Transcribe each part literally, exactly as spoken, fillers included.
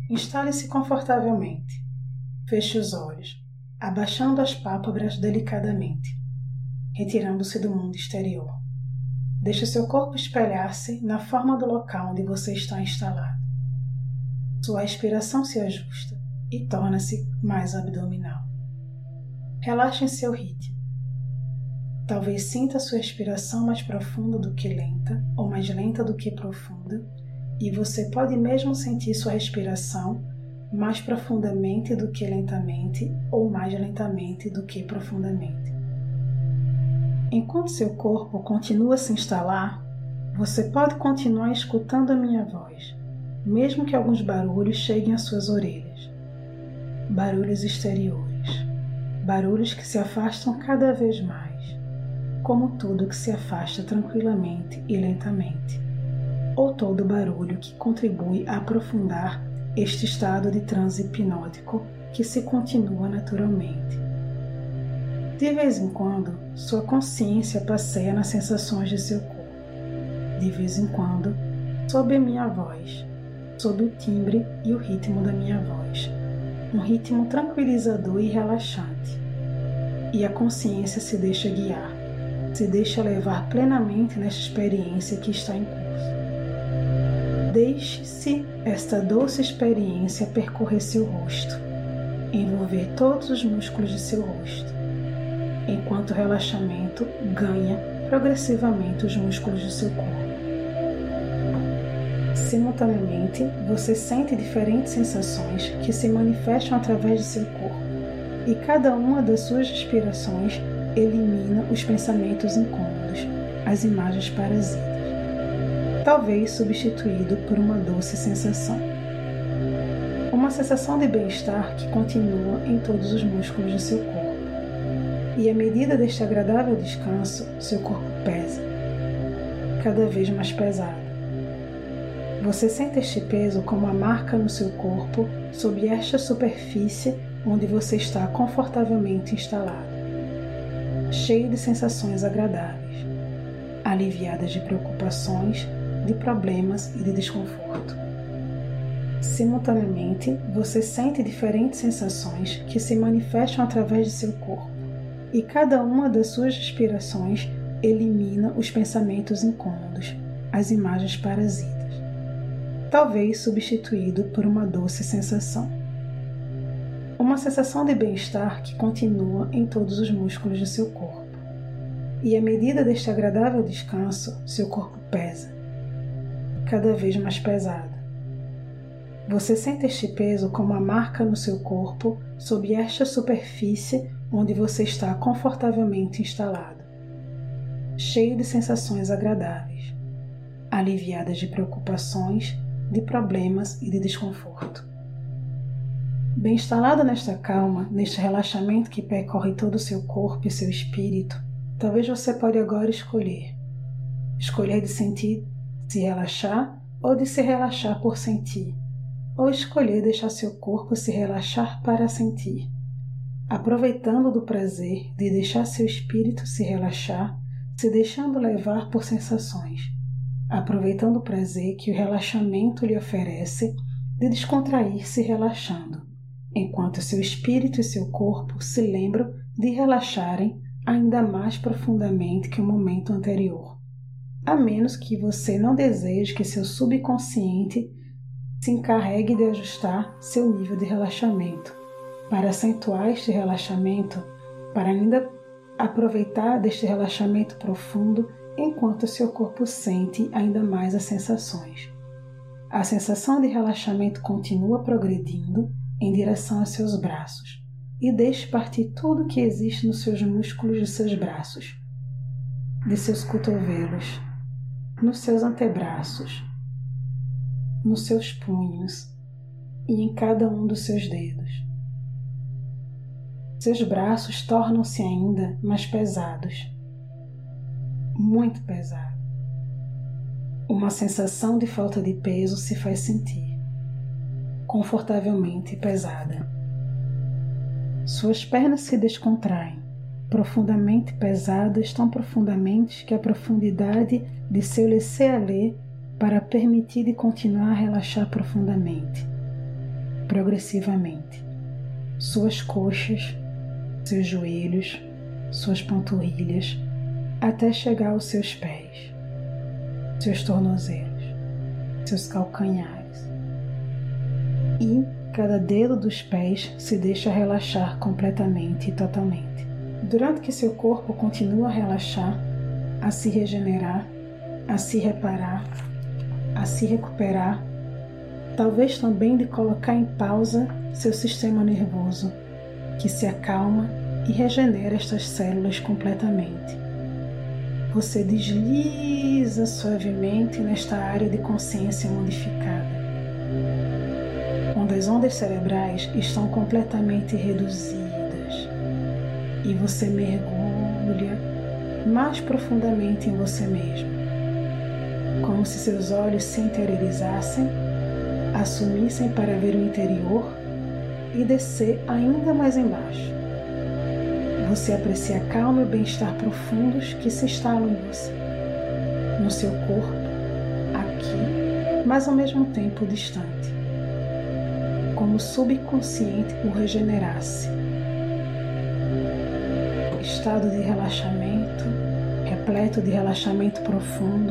Instale-se confortavelmente. Feche os olhos, abaixando as pálpebras delicadamente, retirando-se do mundo exterior. Deixe seu corpo espelhar-se na forma do local onde você está instalado. Sua respiração se ajusta e torna-se mais abdominal. Relaxe em seu ritmo. Talvez sinta sua respiração mais profunda do que lenta, ou mais lenta do que profunda, e você pode mesmo sentir sua respiração mais profundamente do que lentamente, ou mais lentamente do que profundamente. Enquanto seu corpo continua a se instalar, você pode continuar escutando a minha voz, mesmo que alguns barulhos cheguem às suas orelhas. Barulhos exteriores, barulhos que se afastam cada vez mais, como tudo que se afasta tranquilamente e lentamente, ou todo barulho que contribui a aprofundar este estado de transe hipnótico que se continua naturalmente. De vez em quando, sua consciência passeia nas sensações de seu corpo. De vez em quando, sob a minha voz, sob o timbre e o ritmo da minha voz, um ritmo tranquilizador e relaxante. E a consciência se deixa guiar, se deixa levar plenamente nesta experiência que está em curso. Deixe-se esta doce experiência percorrer seu rosto, envolver todos os músculos de seu rosto, enquanto o relaxamento ganha progressivamente os músculos do seu corpo. Simultaneamente, você sente diferentes sensações que se manifestam através de seu corpo, e cada uma das suas respirações elimina os pensamentos incômodos, as imagens parasitas, talvez substituído por uma doce sensação. Uma sensação de bem-estar que continua em todos os músculos do seu corpo. E à medida deste agradável descanso, seu corpo pesa, cada vez mais pesado. Você sente este peso como uma marca no seu corpo sob esta superfície onde você está confortavelmente instalado, cheio de sensações agradáveis, aliviadas de preocupações, de problemas e de desconforto. Simultaneamente, você sente diferentes sensações que se manifestam através de seu corpo, e cada uma das suas respirações elimina os pensamentos incômodos, as imagens parasitas, talvez substituído por uma doce sensação. Uma sensação de bem-estar que continua em todos os músculos do seu corpo. E à medida deste agradável descanso, seu corpo pesa, cada vez mais pesado. Você sente este peso como uma marca no seu corpo sob esta superfície onde você está confortavelmente instalado, cheio de sensações agradáveis, aliviadas de preocupações, de problemas e de desconforto. Bem instalado nesta calma, neste relaxamento que percorre todo o seu corpo e seu espírito, talvez você pode agora escolher. Escolher de sentir, se relaxar, ou de se relaxar por sentir, ou escolher deixar seu corpo se relaxar para sentir, aproveitando do prazer de deixar seu espírito se relaxar, se deixando levar por sensações, aproveitando o prazer que o relaxamento lhe oferece de descontrair-se relaxando, enquanto seu espírito e seu corpo se lembram de relaxarem ainda mais profundamente que o momento anterior, a menos que você não deseje que seu subconsciente se encarregue de ajustar seu nível de relaxamento, para acentuar este relaxamento, para ainda aproveitar deste relaxamento profundo enquanto seu corpo sente ainda mais as sensações. A sensação de relaxamento continua progredindo em direção aos seus braços e deixe partir tudo que existe nos seus músculos de seus braços, de seus cotovelos, nos seus antebraços, nos seus punhos e em cada um dos seus dedos. Seus braços tornam-se ainda mais pesados, muito pesados. Uma sensação de falta de peso se faz sentir, confortavelmente pesada. Suas pernas se descontraem, profundamente pesadas, tão profundamente que a profundidade de seu laisser-aller para permitir de continuar a relaxar profundamente. progressivamente, suas coxas, seus joelhos, suas panturrilhas, até chegar aos seus pés, seus tornozelos, seus calcanhares. E cada dedo dos pés se deixa relaxar completamente e totalmente. Durante que seu corpo continua a relaxar, a se regenerar, a se reparar, a se recuperar, talvez também de colocar em pausa seu sistema nervoso, que se acalma e regenera estas células completamente. Você desliza suavemente nesta área de consciência modificada, onde as ondas cerebrais estão completamente reduzidas e você mergulha mais profundamente em você mesmo, como se seus olhos se interiorizassem, assumissem para ver o interior e descer ainda mais embaixo. Você aprecia a calma e o bem-estar profundos que se instalam em você, no seu corpo, aqui, mas ao mesmo tempo distante, como o subconsciente o regenerasse. Estado de relaxamento, repleto de relaxamento profundo,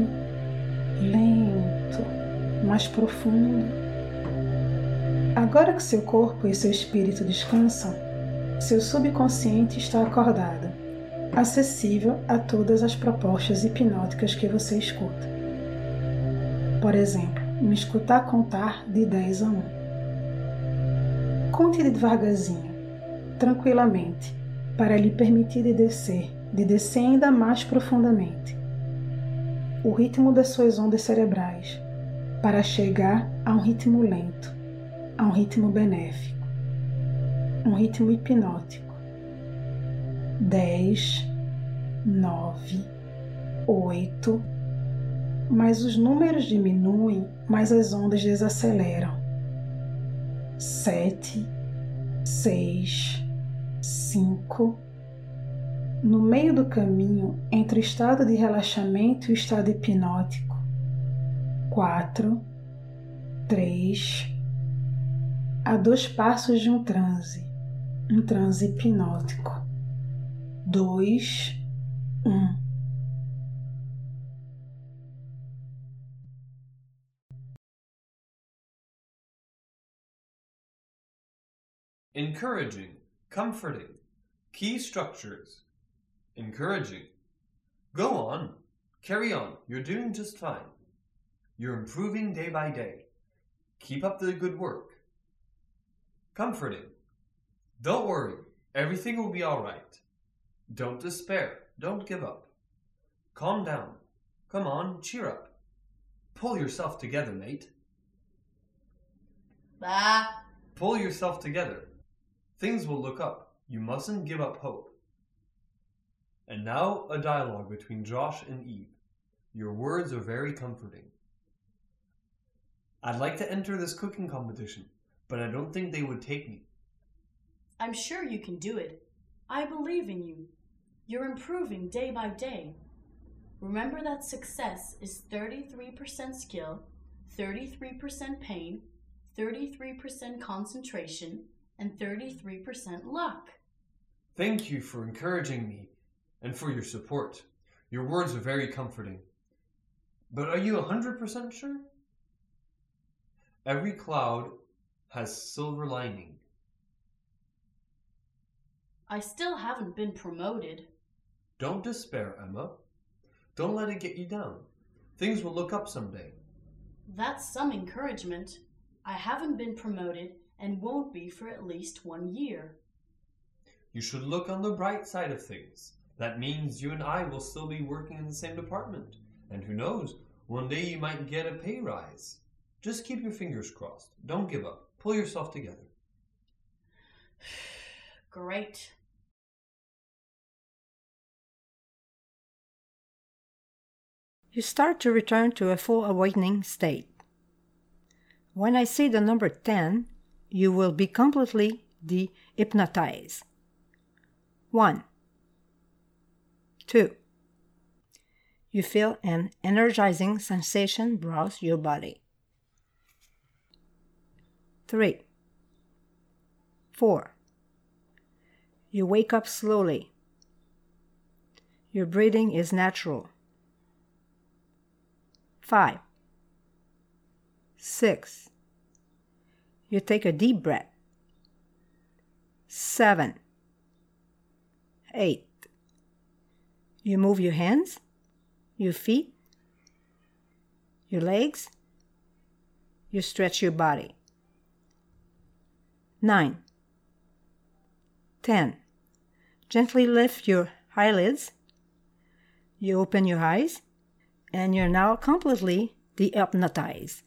lento, mais profundo. Agora que seu corpo e seu espírito descansam, seu subconsciente está acordado, acessível a todas as propostas hipnóticas que você escuta. Por exemplo, me escutar contar de dez a um. Conte devagarzinho, tranquilamente, para lhe permitir de descer, de descer ainda mais profundamente. O ritmo das suas ondas cerebrais, para chegar a um ritmo lento, a um ritmo benéfico, um ritmo hipnótico. Dez, nove, oito, mas os números diminuem, mas as ondas desaceleram. Sete, seis, cinco. No meio do caminho entre o estado de relaxamento e o estado hipnótico. Quatro, três. A dois passos de um transe, um transe hipnótico. Dois, um. Encouraging, comforting, key structures. Encouraging. Go on, carry on, you're doing just fine. You're improving day by day. Keep up the good work. Comforting. Don't worry, everything will be all right. Don't despair, don't give up. Calm down. Come on, cheer up. Pull yourself together, mate. Bah. Pull yourself together. Things will look up. You mustn't give up hope. And now a dialogue between Josh and Eve. Your words are very comforting. I'd like to enter this cooking competition, but I don't think they would take me. I'm sure you can do it. I believe in you. You're improving day by day. Remember that success is thirty-three percent skill, thirty-three percent pain, thirty-three percent concentration, and thirty-three percent luck. Thank you for encouraging me and for your support. Your words are very comforting. But are you one hundred percent sure? Every cloud has silver lining. I still haven't been promoted. Don't despair, Emma. Don't let it get you down. Things will look up someday. That's some encouragement. I haven't been promoted and won't be for at least one year. You should look on the bright side of things. That means you and I will still be working in the same department. And who knows, one day you might get a pay rise. Just keep your fingers crossed. Don't give up. Pull yourself together. Great. You start to return to a full awakening state. When I say the number ten, you will be completely de-hypnotized. One. Two. You feel an energizing sensation browse your body. Three. Four. You wake up slowly. Your breathing is natural. Five. Six. You take a deep breath. Seven. Eight. You move your hands, your feet, your legs. You stretch your body. Nine. Ten. Gently lift your eyelids. You open your eyes, and you're now completely dehypnotized.